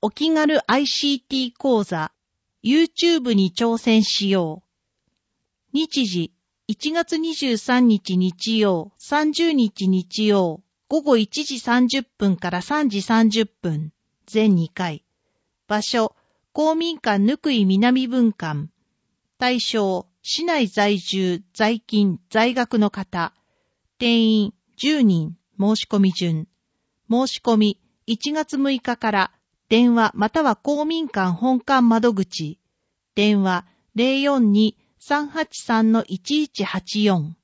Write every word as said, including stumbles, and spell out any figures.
お気軽 アイシーティー 講座、YouTube に挑戦しよう。日時、いちがつにじゅうさんにち日曜、さんじゅうにち日曜、ごごいちじさんじゅっぷんからさんじさんじゅっぷん、全にかい。場所、公民館ぬくい南分館。対象、市内在住、在勤、在学の方。定員、じゅうにん、申し込み順。申し込み、いちがつむいかから、電話または公民館本館窓口。電話 ゼロよんに さんはちさん いちいちはちよん。